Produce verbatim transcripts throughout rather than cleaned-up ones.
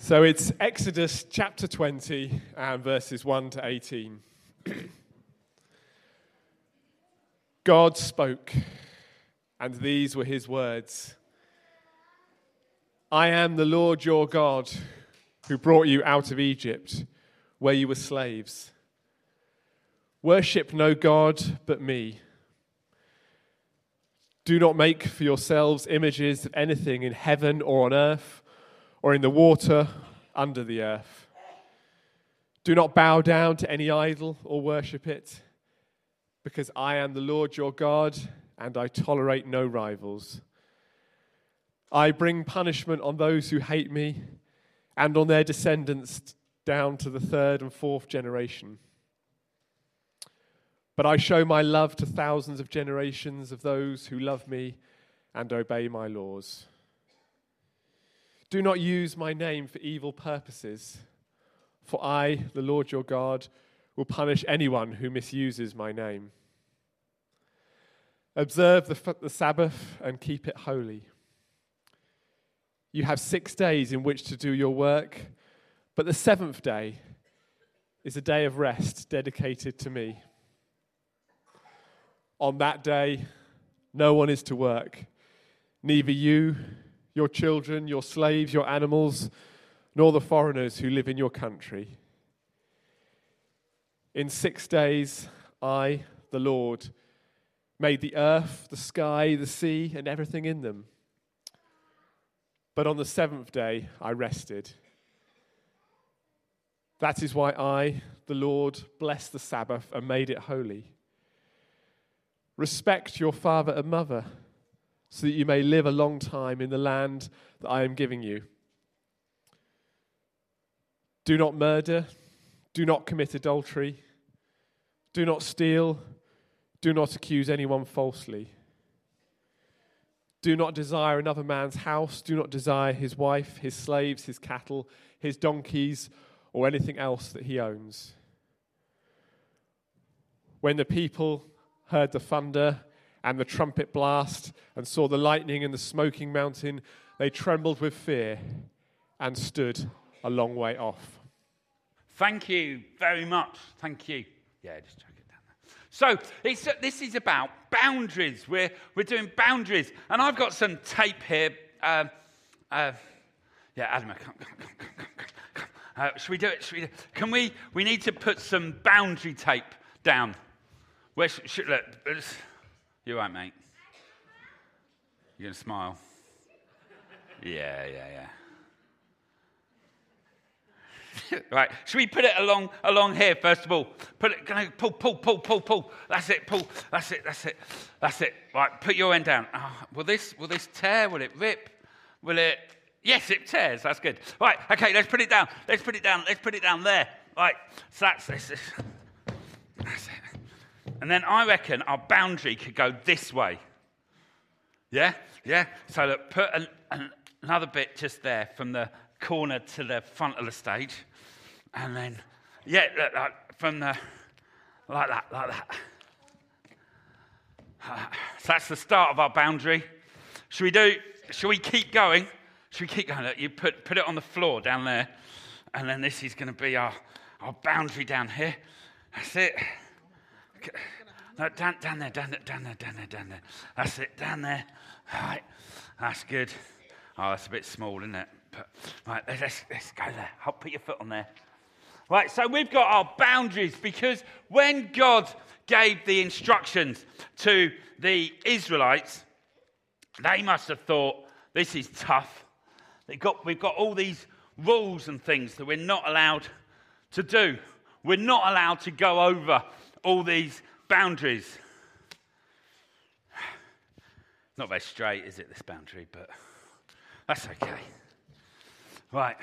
So it's Exodus chapter twenty and verses one to eighteen. God spoke, and these were his words. I am the Lord your God, who brought you out of Egypt, where you were slaves. Worship no God but me. Do not make for yourselves images of anything in heaven or on earth, or in the water under the earth. Do not bow down to any idol or worship it, because I am the Lord your God, and I tolerate no rivals. I bring punishment on those who hate me, and on their descendants down to the third and fourth generation. But I show my love to thousands of generations of those who love me and obey my laws. Do not use my name for evil purposes, for I, the Lord your God, will punish anyone who misuses my name. Observe the, the Sabbath and keep it holy. You have six days in which to do your work, but the seventh day is a day of rest dedicated to me. On that day, no one is to work, neither you, your children, your slaves, your animals, nor the foreigners who live in your country. In six days, I, the Lord, made the earth, the sky, the sea, and everything in them. But on the seventh day, I rested. That is why I, the Lord, blessed the Sabbath and made it holy. Respect your father and mother, so that you may live a long time in the land that I am giving you. Do not murder, do not commit adultery, do not steal, do not accuse anyone falsely. Do not desire another man's house, do not desire his wife, his slaves, his cattle, his donkeys, or anything else that he owns. When the people heard the thunder and the trumpet blast, and saw the lightning and the smoking mountain, they trembled with fear and stood a long way off. Thank you very much. Thank you. Yeah, just chuck it down there. So it's, this is about boundaries. We're we're doing boundaries, and I've got some tape here. Uh, uh, yeah, Adam, come, come, come, come, come, come. Uh, should we do it? Should we do it? Can we? We need to put some boundary tape down. Where should, should look? You all right, mate? You gonna smile? Yeah, yeah, yeah. Right. Should we put it along along here first of all? Put it. Can I pull, pull, pull, pull, pull? That's it. Pull. That's it. That's it. That's it. Right. Put your end down. Oh, will this? Will this tear? Will it rip? Will it? Yes, it tears. That's good. Right. Okay. Let's put it down. Let's put it down. Let's put it down there. Right. So that's this. That's it. And then I reckon our boundary could go this way. Yeah? Yeah? So look, put an, an, another bit just there from the corner to the front of the stage. And then, yeah, look, like from the, like that, like that. So that's the start of our boundary. Should we do, should we keep going? Should we keep going? Look, you put, put it on the floor down there. And then this is going to be our, our boundary down here. That's it. No, down, down there, down there, down there, down there, down there. That's it, down there. All right, that's good. Oh, that's a bit small, isn't it? But, right, let's, let's go there. I'll put your foot on there. Right, so we've got our boundaries because when God gave the instructions to the Israelites, they must have thought, this is tough. They got, we've got all these rules and things that we're not allowed to do. We're not allowed to go over all these boundaries. Not very straight, is it, this boundary? But that's okay. Right.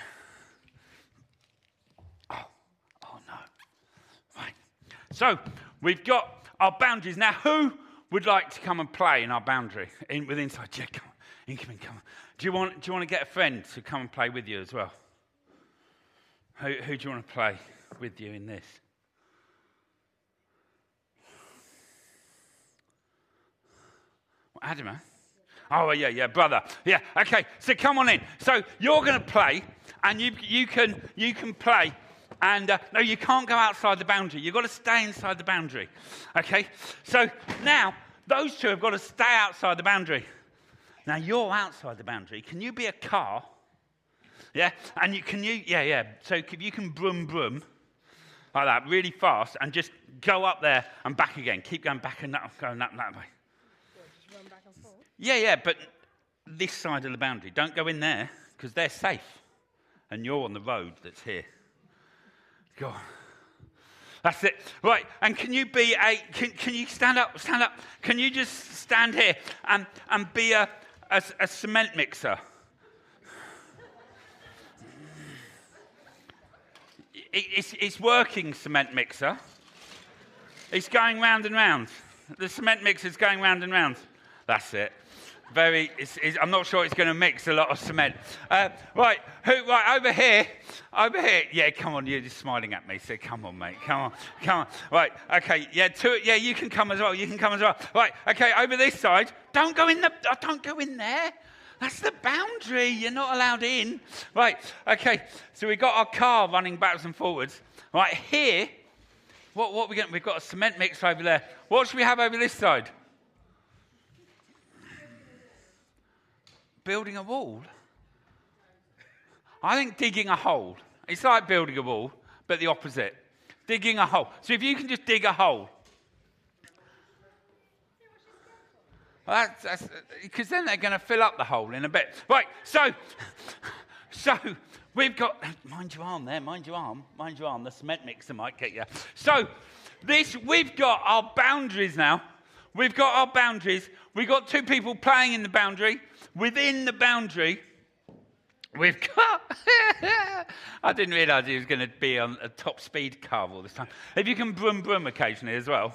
Oh, oh no. Right. So we've got our boundaries. Now, who would like to come and play in our boundary? In with inside? Yeah, come on. Come on, come on. Do you want? Do you want to get a friend to come and play with you as well? Who, who do you want to play with you in this? Adam, huh? Oh, yeah, yeah, brother. Yeah, okay, so come on in. So you're going to play, and you you can you can play. And uh, no, you can't go outside the boundary. You've got to stay inside the boundary. Okay? So now, those two have got to stay outside the boundary. Now, you're outside the boundary. Can you be a car? Yeah? And you can you, yeah, yeah. So if you can brum brum like that really fast and just go up there and back again. Keep going back and that, going that, that way. Just run back and forth? Yeah, yeah, but this side of the boundary. Don't go in there because they're safe. And you're on the road that's here. Go on. That's it. Right. And can you be a, can, can you stand up, stand up? Can you just stand here and, and be a, a, a cement mixer? It, it's, it's working cement mixer. It's going round and round. The cement mixer's going round and round. That's it. Very, it's, it's, I'm not sure it's going to mix a lot of cement. Uh, right, who, right, over here, over here. Yeah, come on, you're just smiling at me, so come on, mate, come on, come on. Right, okay, yeah, two, yeah, you can come as well, you can come as well. Right, okay, over this side, don't go in the, don't go in there. That's the boundary, you're not allowed in. Right, okay, so we've got our car running backwards and forwards. Right, here, what, what are we getting? We've got a cement mixer over there. What should we have over this side? Building a wall? I think digging a hole. It's like building a wall, but the opposite. Digging a hole. So if you can just dig a hole. Well, that's because then they're going to fill up the hole in a bit. Right, so, so we've got, mind your arm there, mind your arm, mind your arm. The cement mixer might get you. So this, we've got our boundaries now. We've got our boundaries. We've got two people playing in the boundary. Within the boundary, we've got... I didn't realise he was going to be on a top speed car all this time. If you can brum brum occasionally as well.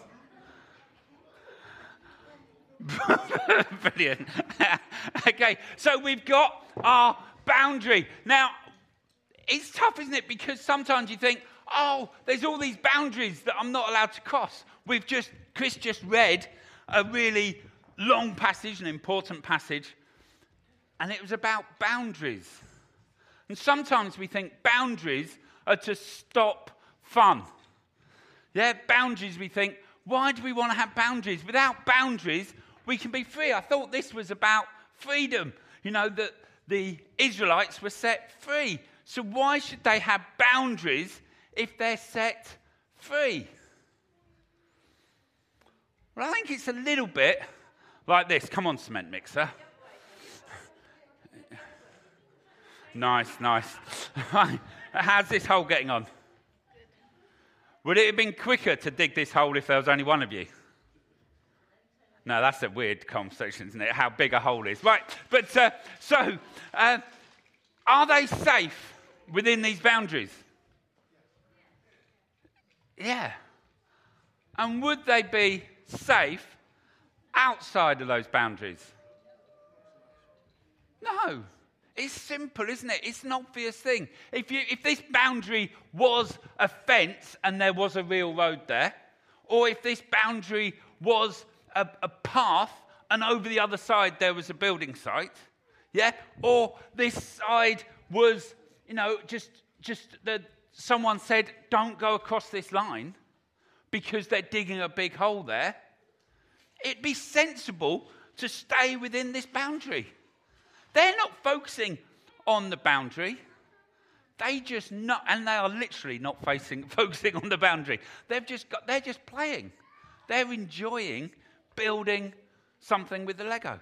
Brilliant. Okay, so we've got our boundary. Now, it's tough, isn't it? Because sometimes you think, oh, there's all these boundaries that I'm not allowed to cross. We've just, Chris just read a really long passage, an important passage, and it was about boundaries. And sometimes we think boundaries are to stop fun. Yeah, boundaries, we think, why do we want to have boundaries? Without boundaries, we can be free. I thought this was about freedom. You know, that the Israelites were set free. So why should they have boundaries if they're set free? Well, I think it's a little bit like this. Come on, cement mixer. Nice, nice. How's this hole getting on? Would it have been quicker to dig this hole if there was only one of you? No, that's a weird conversation, isn't it? How big a hole is. Right, but uh, so, uh, are they safe within these boundaries? Yeah. And would they be safe outside of those boundaries? No. It's simple, isn't it? It's an obvious thing. If you, if this boundary was a fence and there was a real road there, or if this boundary was a, a path and over the other side there was a building site, yeah, or this side was, you know, just just that someone said, don't go across this line because they're digging a big hole there, it'd be sensible to stay within this boundary. They're not focusing on the boundary. They just not, and they are literally not facing, focusing on the boundary. They've just got, they're just playing. They're enjoying building something with the Lego.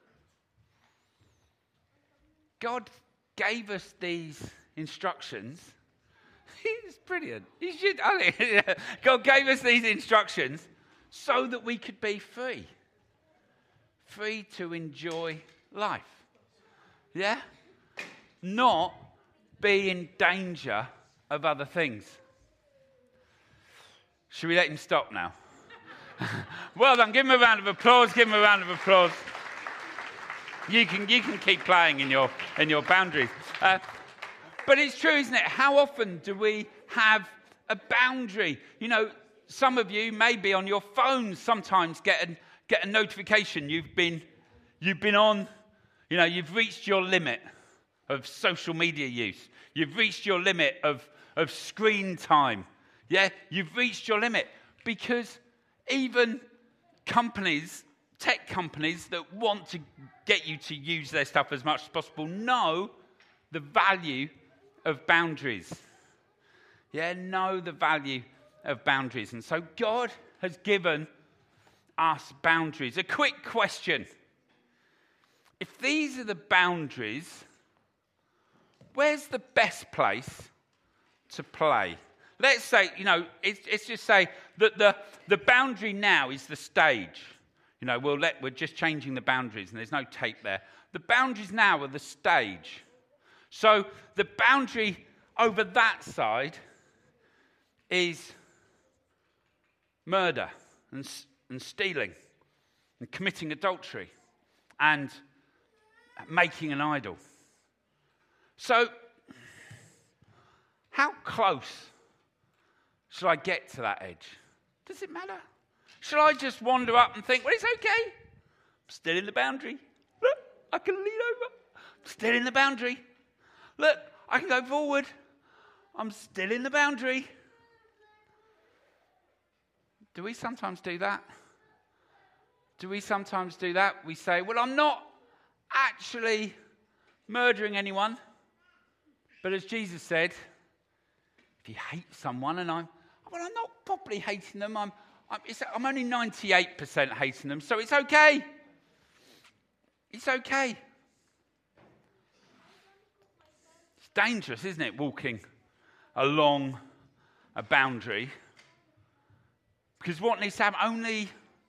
God gave us these instructions. It's brilliant. You should, I mean, God gave us these instructions so that we could be free. Free to enjoy life. Yeah? Not be in danger of other things. Should we let him stop now? Well done. Give him a round of applause. Give him a round of applause. You can, you can keep playing in your, in your boundaries. Uh, but it's true, isn't it? How often do we have a boundary? You know, some of you maybe on your phone sometimes get a, get a notification. You've been, you've been on... You know, you've reached your limit of social media use. You've reached your limit of, of screen time. Yeah, you've reached your limit because even companies, tech companies that want to get you to use their stuff as much as possible know the value of boundaries. Yeah, know the value of boundaries. And so God has given us boundaries. A quick question. If these are the boundaries, where's the best place to play? Let's say, you know, it's, it's just say that the, the boundary now is the stage. You know, we'll let, we're just changing the boundaries and there's no tape there. The boundaries now are the stage. So the boundary over that side is murder and, and stealing and committing adultery and making an idol. So, how close should I get to that edge? Does it matter? Should I just wander up and think, well, it's okay. I'm still in the boundary. Look, I can lean over. I'm still in the boundary. Look, I can go forward. I'm still in the boundary. Do we sometimes do that? Do we sometimes do that? We say, well, I'm not actually murdering anyone. But as Jesus said, if you hate someone, and I'm, well, I'm not properly hating them. I'm, I'm, it's, I'm only ninety-eight percent hating them, so it's okay. It's okay. It's dangerous, isn't it, walking along a boundary? Because what needs to happen? Only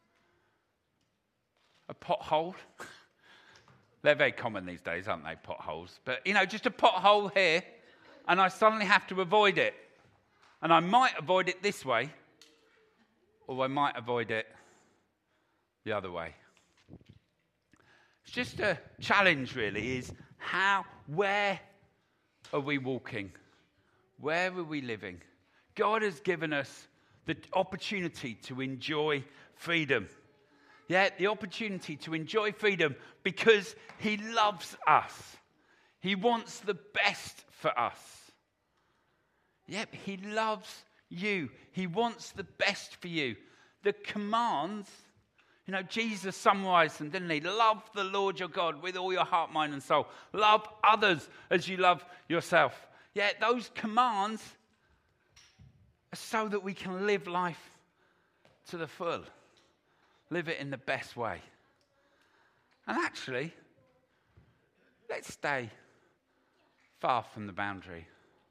a pothole. They're very common these days, aren't they, potholes? But, you know, just a pothole here, and I suddenly have to avoid it. And I might avoid it this way, or I might avoid it the other way. It's just a challenge, really, is how, where are we walking? Where are we living? God has given us the opportunity to enjoy freedom. Yeah, the opportunity to enjoy freedom because he loves us. He wants the best for us. Yep, he loves you. He wants the best for you. The commands, you know, Jesus summarized them, didn't he? Love the Lord your God with all your heart, mind, and soul. Love others as you love yourself. Yeah, those commands are so that we can live life to the full. Live it in the best way. And actually, let's stay far from the boundary.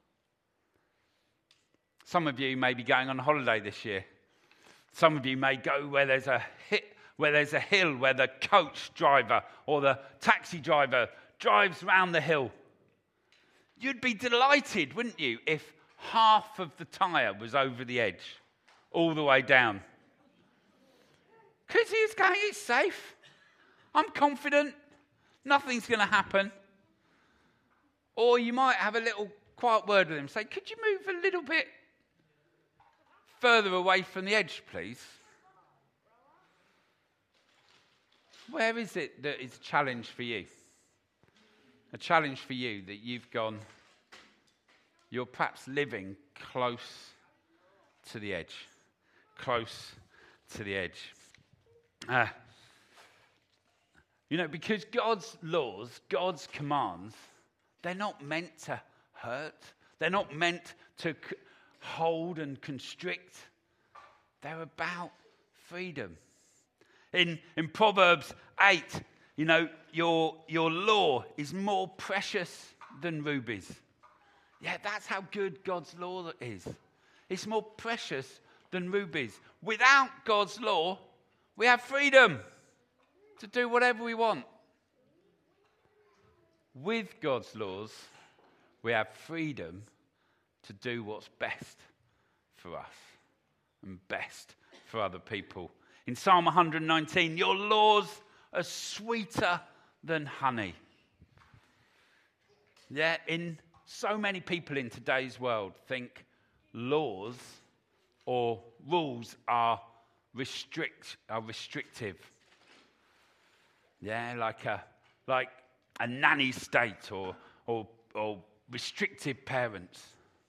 Some of you may be going on holiday this year. Some of you may go where there's a hit, where there's a hill, where the coach driver or the taxi driver drives round the hill. You'd be delighted, wouldn't you, if half of the tyre was over the edge, all the way down. Because he's going, it's safe. I'm confident. Nothing's going to happen. Or you might have a little quiet word with him. Say, could you move a little bit further away from the edge, please? Where is it that is a challenge for you? A challenge for you that you've gone, you're perhaps living close to the edge. Close to the edge. Uh, you know, because God's laws, God's commands, they're not meant to hurt. They're not meant to c- hold and constrict. They're about freedom. In, in Proverbs eight, you know, your, your law is more precious than rubies. Yeah, that's how good God's law is. It's more precious than rubies. Without God's law, we have freedom to do whatever we want. With God's laws, we have freedom to do what's best for us and best for other people. In Psalm one nineteen, your laws are sweeter than honey. Yeah, in so many people in today's world think laws or rules are restrict are restrictive. Yeah, like a like a nanny state or or, or restrictive parents.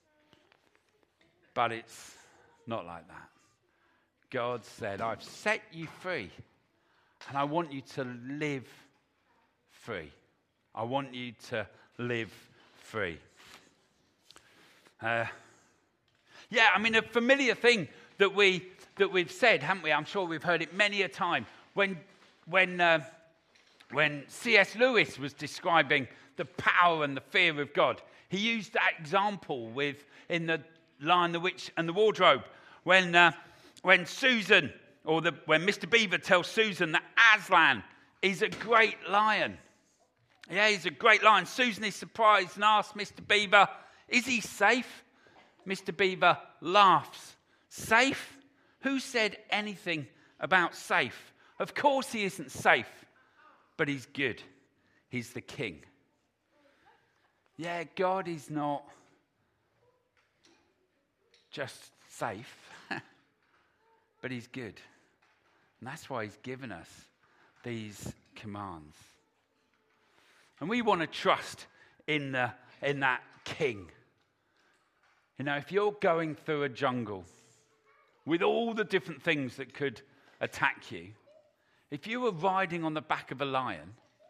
But it's not like that. God said, I've set you free, and I want you to live free. I want you to live free. Uh, yeah, I mean, a familiar thing that, we, that we've said, haven't we? I'm sure we've heard it many a time. When, when, uh, when C S Lewis was describing the power and the fear of God, he used that example with in the Lion, the Witch, and the Wardrobe. When, uh, when Susan, or the, when Mister Beaver tells Susan that Aslan is a great lion. Yeah, he's a great lion. Susan is surprised and asks Mister Beaver, is he safe? Mister Beaver laughs. Safe? Who said anything about safe? Of course he isn't safe, but he's good. He's the king. Yeah, God is not just safe, but he's good. And that's why he's given us these commands. And we want to trust in, the, in that king. You know, if you're going through a jungle with all the different things that could attack you, if you were riding on the back of a lion,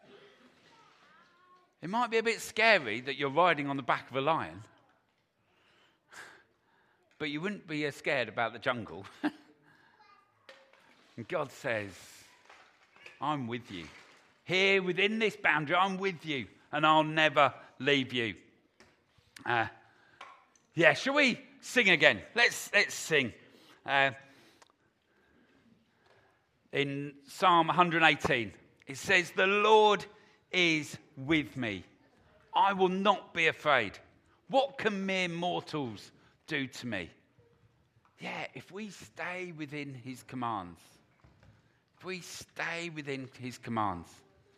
it might be a bit scary that you're riding on the back of a lion, but you wouldn't be as scared about the jungle. And God says, I'm with you. Here within this boundary, I'm with you, and I'll never leave you. Uh, yeah, shall we sing again? Let's let's sing. Uh, in Psalm one eighteen, it says, the Lord is with me. I will not be afraid. What can mere mortals do to me? Yeah, if we stay within his commands, if we stay within his commands,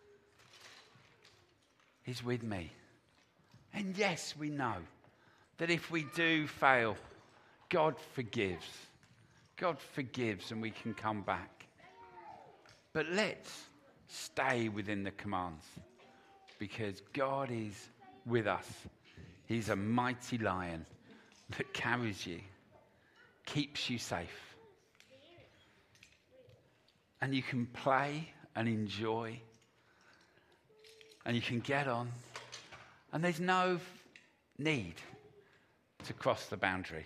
he's with me. And yes, we know that if we do fail, God forgives. God forgives and we can come back. But let's stay within the commands because God is with us. He's a mighty lion that carries you, keeps you safe. And you can play and enjoy. And you can get on. And there's no need to cross the boundary.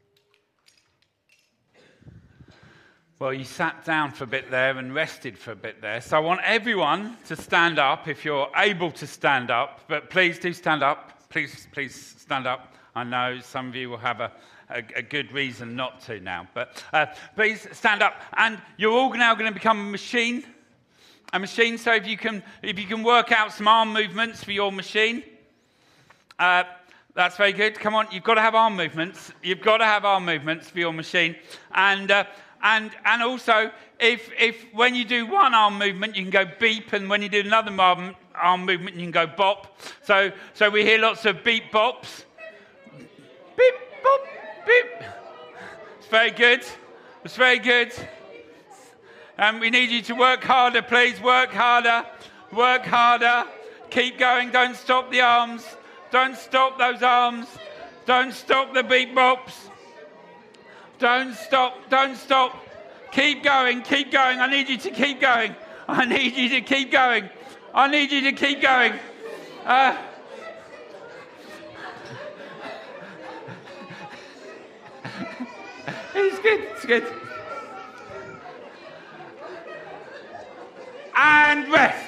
Well, you sat down for a bit there and rested for a bit there. So I want everyone to stand up if you're able to stand up. But please do stand up. Please, please stand up. I know some of you will have a, a, a good reason not to now. But uh, please stand up. And you're all now going to become a machine. A machine. So if you can, if you can work out some arm movements for your machine. Uh, that's very good. Come on. You've got to have arm movements. You've got to have arm movements for your machine. And... Uh, And and also, if if when you do one arm movement, you can go beep, and when you do another arm, arm movement, you can go bop. So so we hear lots of beep bops. Beep, bop, beep. It's very good. It's very good. And we need you to work harder, please. Work harder. Work harder. Keep going. Don't stop the arms. Don't stop those arms. Don't stop the beep bops. Don't stop, don't stop. Keep going, keep going. I need you to keep going. I need you to keep going. I need you to keep going. Uh, it's good, it's good. And rest.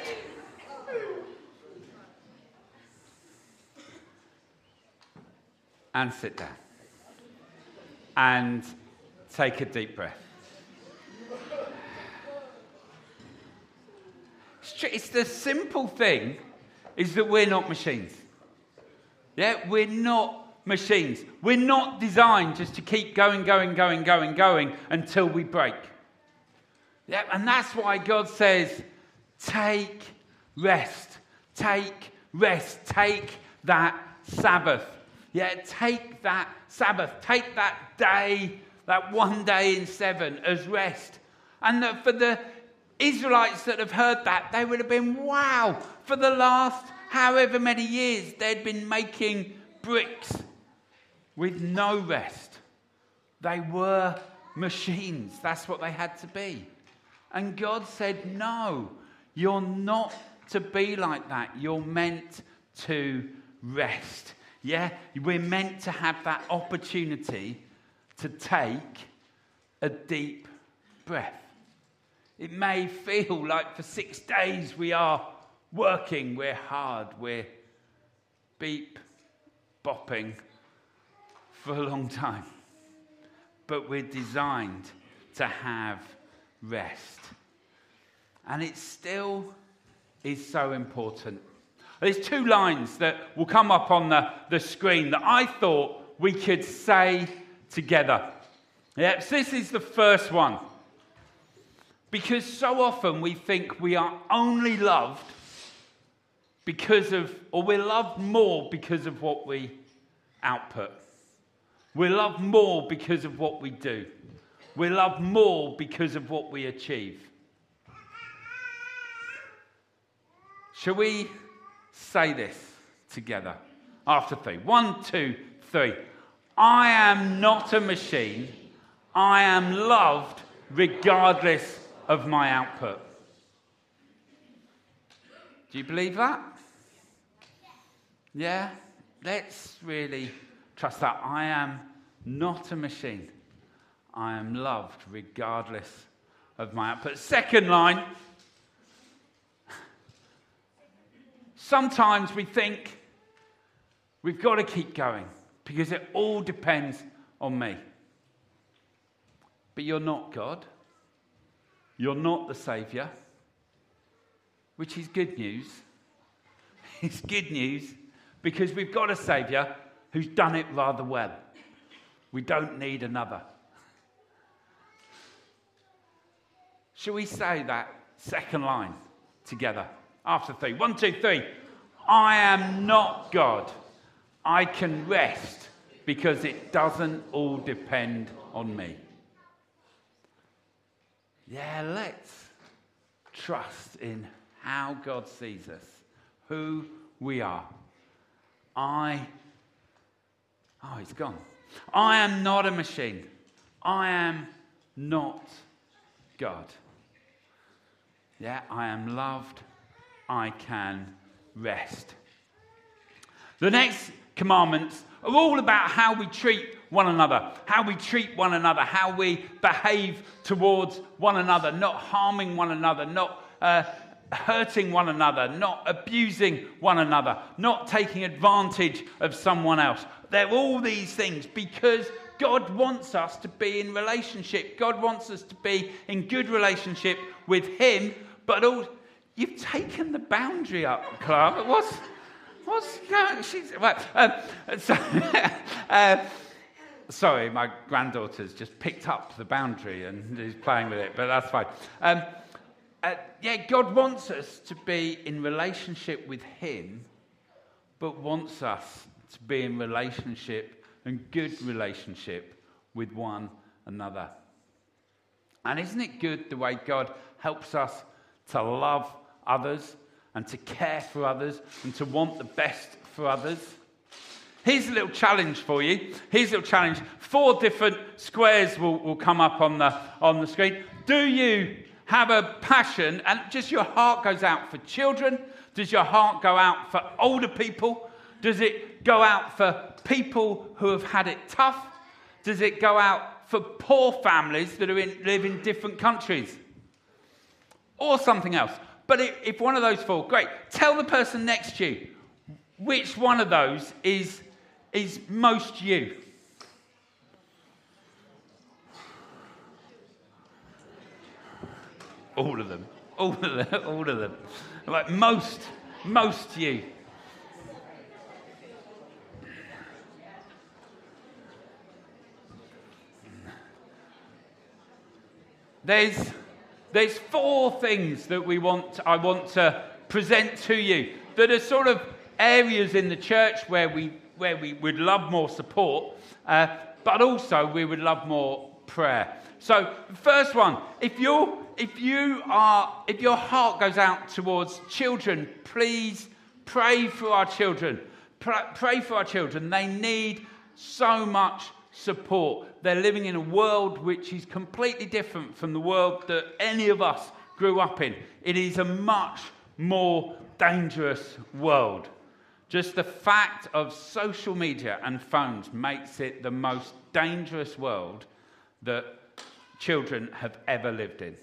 And sit down. And take a deep breath. It's the simple thing is that we're not machines. Yeah, we're not machines. We're not designed just to keep going, going, going, going, going until we break. Yeah, and that's why God says, take rest. Take rest. Take that Sabbath. Yeah, take that Sabbath. Take that day, that one day in seven as rest. And for the Israelites that have heard that, they would have been, wow, for the last however many years they'd been making bricks with no rest. They were machines. That's what they had to be. And God said, no, you're not to be like that. You're meant to rest. Yeah, we're meant to have that opportunity to take a deep breath. It may feel like for six days we are working, we're hard, we're beep, bopping for a long time. But we're designed to have rest. And it still is so important. There's two lines that will come up on the, the screen that I thought we could say together. Yeah, so this is the first one. Because so often we think we are only loved because of, or we're loved more because of what we output. We're loved more because of what we do. We're loved more because of what we achieve. Shall we say this together? After three. One, two, three. I am not a machine. I am loved regardless of my output. Do you believe that? Yeah? Let's really trust that. I am not a machine. I am loved regardless of my output. Second line. Sometimes we think we've got to keep going because it all depends on me. But you're not God. You're not the Saviour, which is good news. It's good news because we've got a Saviour who's done it rather well. We don't need another. Shall we say that second line together? After three. One, two, three. I am not God. I can rest because it doesn't all depend on me. Yeah, let's trust in how God sees us, who we are. I, oh, it's gone. I am not a machine. I am not God. Yeah, I am loved. I can rest. The next commandments are all about how we treat one another, how we treat one another, how we behave towards one another, not harming one another, not uh, hurting one another, not abusing one another, not taking advantage of someone else. They're all these things because God wants us to be in relationship. God wants us to be in good relationship with Him, but also, you've taken the boundary up, Clara. What's, what's going on? She's, right, um, so, uh, sorry, my granddaughter's just picked up the boundary and is playing with it, but that's fine. Um, uh, yeah, God wants us to be in relationship with Him, but wants us to be in relationship and good relationship with one another. And isn't it good the way God helps us to love others and to care for others and to want the best for others? Here's a little challenge for you. Here's a little challenge. Four different squares will, will come up on the, on the screen. Do you have a passion and just your heart goes out for children? Does your heart go out for older people? Does it go out for people who have had it tough? Does it go out for poor families that are in, live in different countries? Or something else. But if one of those four, great. Tell the person next to you which one of those is, is most you. All of them. All of them. All of them. Like most, most you. There's, there's four things that we want. I want to present to you that are sort of areas in the church where we where we would love more support, uh, but also we would love more prayer. So, the first one: if you if you are if your heart goes out towards children, please pray for our children. Pray, pray for our children. They need so much support. They're living in a world which is completely different from the world that any of us grew up in. It is a much more dangerous world. Just the fact of social media and phones makes it the most dangerous world that children have ever lived in.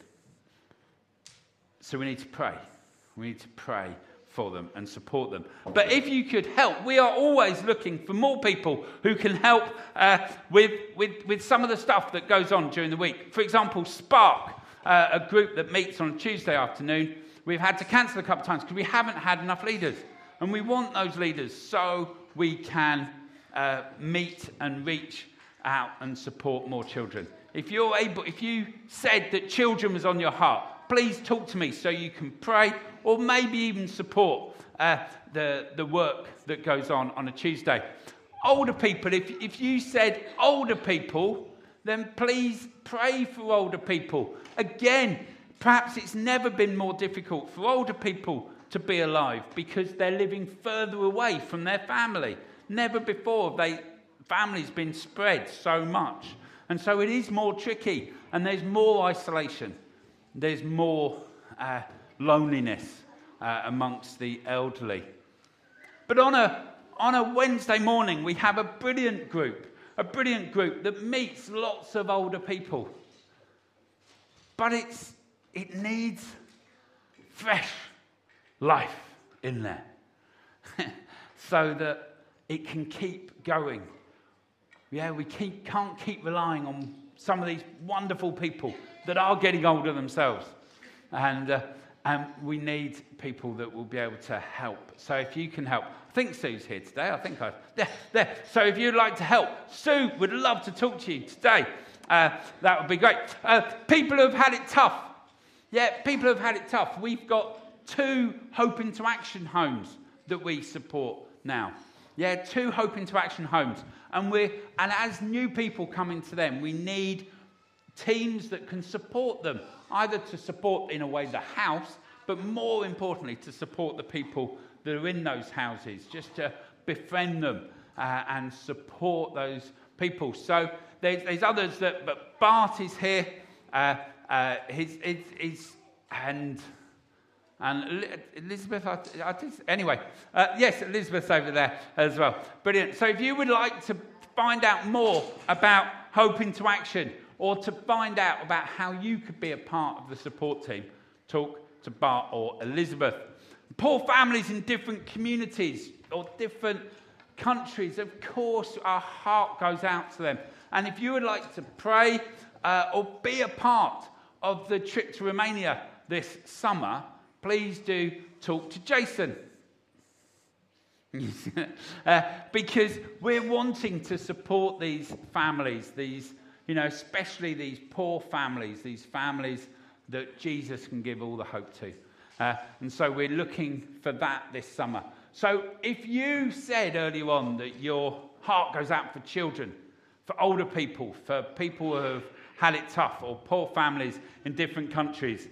So we need to pray. We need to pray for them and support them. But if you could help, we are always looking for more people who can help uh, with, with, with some of the stuff that goes on during the week. For example, Spark, uh, a group that meets on Tuesday afternoon, we've had to cancel a couple of times because we haven't had enough leaders. And we want those leaders so we can uh, meet and reach out and support more children. If you're able, if you said that children was on your heart, please talk to me so you can pray or maybe even support uh, the, the work that goes on on a Tuesday. Older people, if, if you said older people, then please pray for older people. Again, perhaps it's never been more difficult for older people to be alive because they're living further away from their family. Never before have they, families been spread so much. And so it is more tricky and there's more isolation. There's more uh, loneliness uh, amongst the elderly. But on a, on a Wednesday morning, we have a brilliant group, a brilliant group that meets lots of older people. But it's, it needs fresh life in there so that it can keep going. Yeah, we keep, can't keep relying on some of these wonderful people that are getting older themselves. And, uh, and we need people that will be able to help. So if you can help. I think Sue's here today. I think I... There, there. So if you'd like to help, Sue would love to talk to you today. Uh, that would be great. Uh, people who have had it tough. Yeah, people who have had it tough. We've got two Hope into Action homes that we support now. Yeah, two Hope into Action homes. And we're and as new people come into them, we need teams that can support them, either to support in a way the house, but more importantly to support the people that are in those houses, just to befriend them uh, and support those people. So there's, there's others that, but Bart is here, uh, uh, he's, he's, he's, and and Elizabeth, I, I just, anyway, uh, yes, Elizabeth's over there as well. Brilliant. So if you would like to find out more about Hope into Action, or to find out about how you could be a part of the support team, talk to Bart or Elizabeth. Poor families in different communities or different countries, of course, our heart goes out to them. And if you would like to pray uh, or be a part of the trip to Romania this summer, please do talk to Jason. uh, because we're wanting to support these families, these, you know, especially these poor families, these families that Jesus can give all the hope to. Uh, and so we're looking for that this summer. So if you said earlier on that your heart goes out for children, for older people, for people who have had it tough, or poor families in different countries,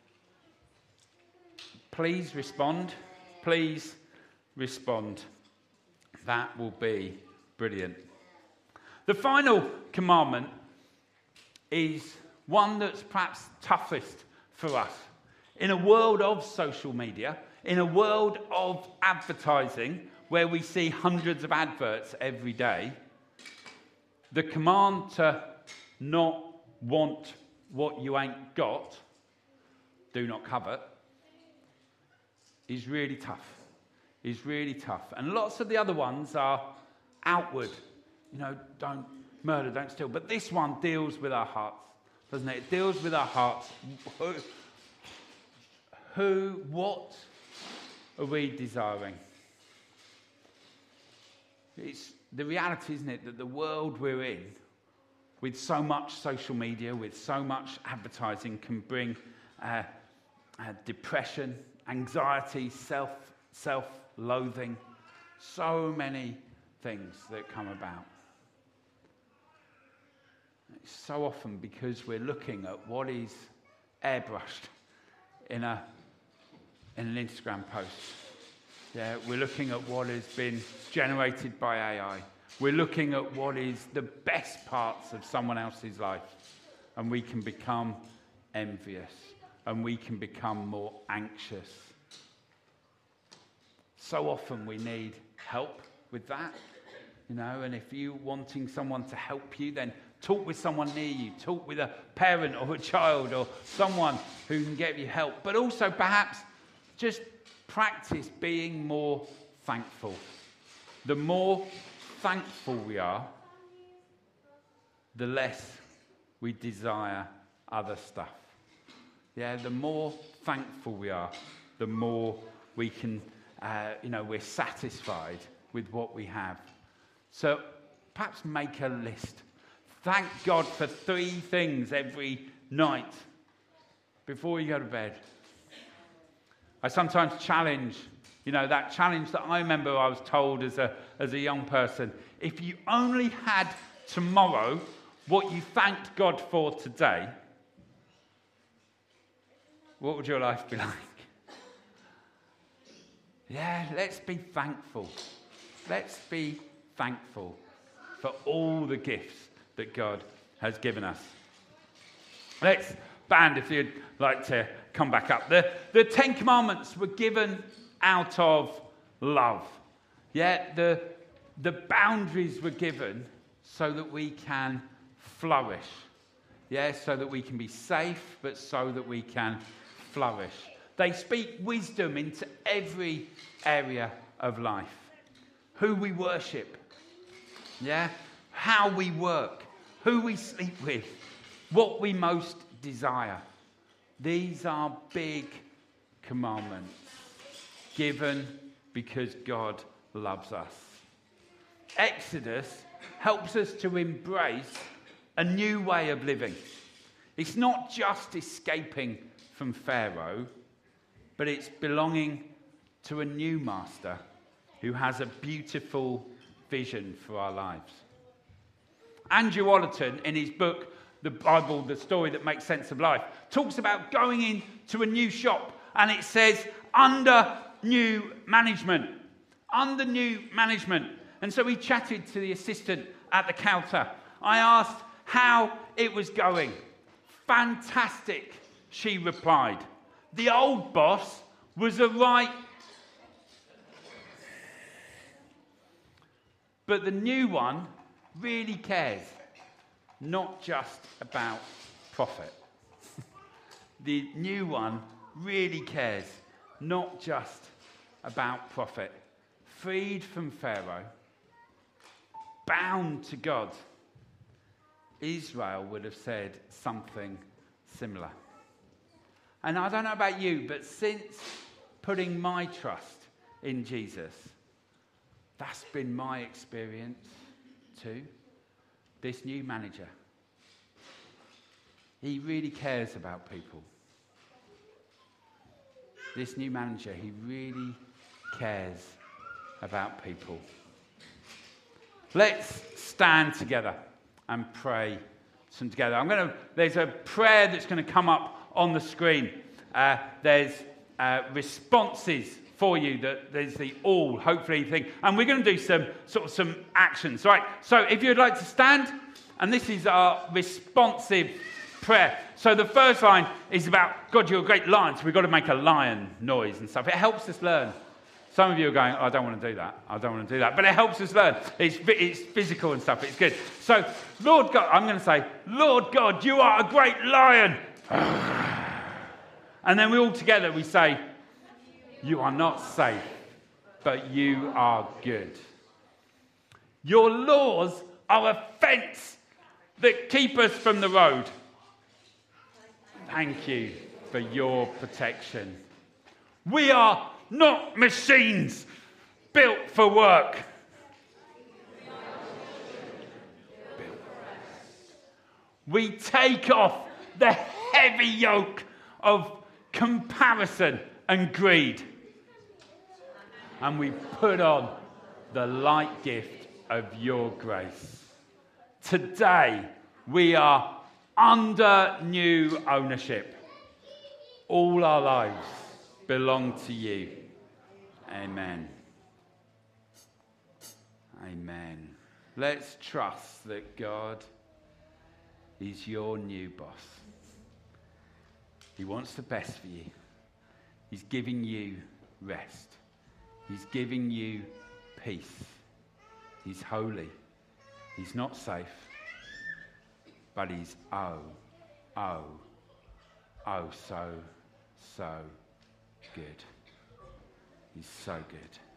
please respond. Please respond. That will be brilliant. The final commandment is one that's perhaps toughest for us. In a world of social media, in a world of advertising, where we see hundreds of adverts every day, the command to not want what you ain't got, do not covet, is really tough. Is really tough. And lots of the other ones are outward. You know, don't murder, don't steal. But this one deals with our hearts, doesn't it? It deals with our hearts. Who, who what are we desiring? It's the reality, isn't it, that the world we're in, with so much social media, with so much advertising, can bring uh, uh, depression, anxiety, self, self-loathing, so many things that come about. It's so often because we're looking at what is airbrushed in a in an Instagram post. Yeah, we're looking at what has been generated by A I. We're looking at what is the best parts of someone else's life. And we can become envious. And we can become more anxious. So often we need help with that. You know, and if you're wanting someone to help you, then talk with someone near you. Talk with a parent or a child or someone who can get you help. But also perhaps just practice being more thankful. The more thankful we are, the less we desire other stuff. Yeah, the more thankful we are, the more we can, uh, you know, we're satisfied with what we have. So perhaps make a list. Thank God for three things every night before you go to bed. I sometimes challenge, you know, that challenge that I remember I was told as a, as a young person. If you only had tomorrow what you thanked God for today, what would your life be like? Yeah, let's be thankful. Let's be thankful for all the gifts that God has given us. Let's, band, if you'd like to come back up. The, the Ten Commandments were given out of love. Yeah, the, the boundaries were given so that we can flourish. Yeah, so that we can be safe, but so that we can flourish. They speak wisdom into every area of life. Who we worship. Yeah, how we work. Who we sleep with. What we most desire. These are big commandments given because God loves us. Exodus helps us to embrace a new way of living. It's not just escaping from Pharaoh, but it's belonging to a new master who has a beautiful vision for our lives. Andrew Ollerton, in his book, The Bible, The Story That Makes Sense of Life, talks about going into a new shop, and it says, under new management. Under new management. And so he chatted to the assistant at the counter. I asked how it was going. Fantastic, she replied. The old boss was a right... But the new one really cares, not just about profit. The new one really cares, not just about profit. Freed from Pharaoh, bound to God, Israel would have said something similar. And I don't know about you, but since putting my trust in Jesus, that's been my experience too. This new manager, he really cares about people. This new manager, he really cares about people. Let's stand together and pray some together. I'm going to. There's a prayer that's going to come up on the screen. Uh, there's uh, responses for you. That there's the all hopefully thing, and we're going to do some sort of some actions. Right. So if you'd like to stand, and this is our responsive prayer. So the first line is about God. You're a great lion, so we've got to make a lion noise and stuff. It helps us learn. Some of you are going, oh, I don't want to do that. I don't want to do that. But it helps us learn. It's, it's physical and stuff. It's good. So, Lord God, I'm going to say, Lord God, you are a great lion. And then we all together, we say, you are not safe, but you are good. Your laws are a fence that keep us from the road. Thank you for your protection. We are not machines built for work. We take off the heavy yoke of comparison and greed, and we put on the light gift of your grace. Today, we are under new ownership. All our lives belong to you. Amen. Amen. Let's trust that God is your new boss. He wants the best for you. He's giving you rest. He's giving you peace. He's holy. He's not safe. But he's oh, oh, oh so, so good. He's so good.